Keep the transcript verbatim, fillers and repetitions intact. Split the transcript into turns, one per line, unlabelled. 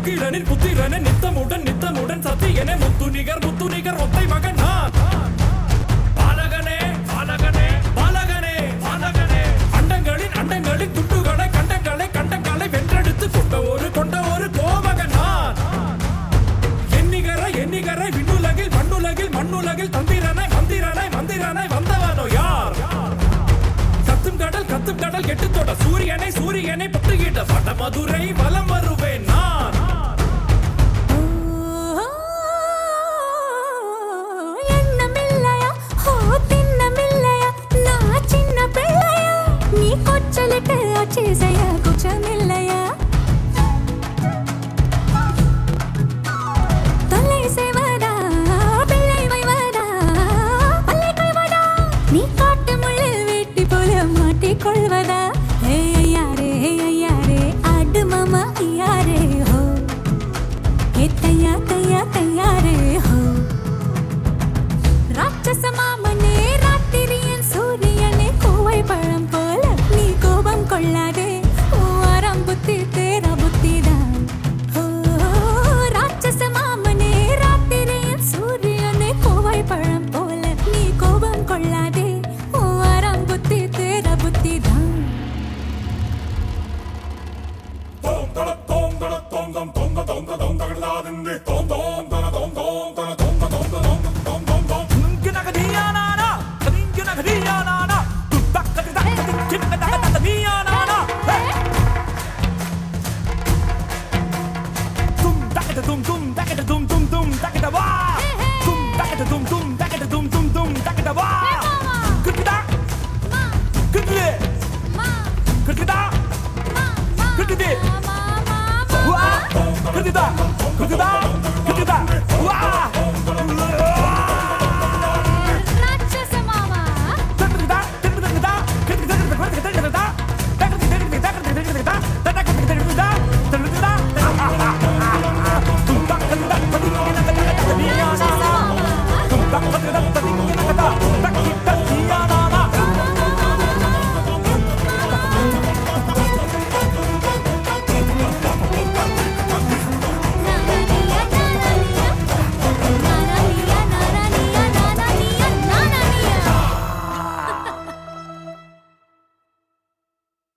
முகிழனின் புத்திரனே நித்தமுடன் நித்தமுடன் சத்தியனே முத்து நிகர் முத்து நிகர் ஒத்தை மகன் நான் பாலகனே பாலகனே பாலகனே பாலகனே அண்டங்களின் அண்டங்களின் துண்டுகளை கண்டங்களை கண்டங்களை வென்றெடுத்து கொண்ட ஒரு கொண்ட ஒரு கோமகன் நான் எண்ணிகரை எண்ணிகரை விண்ணுலகில் மண்ணுலகில் மண்ணுலகில் தந்திரனை மந்திரனை மந்திரனை வந்தவனோ யார் கத்தும் கடல் கத்தும் கடல் கெட்டுத்தோட சூரியனை சூரியனை பட்டுகிட்ட வட மதுரை வலம் வருவேன் நான்
Come on.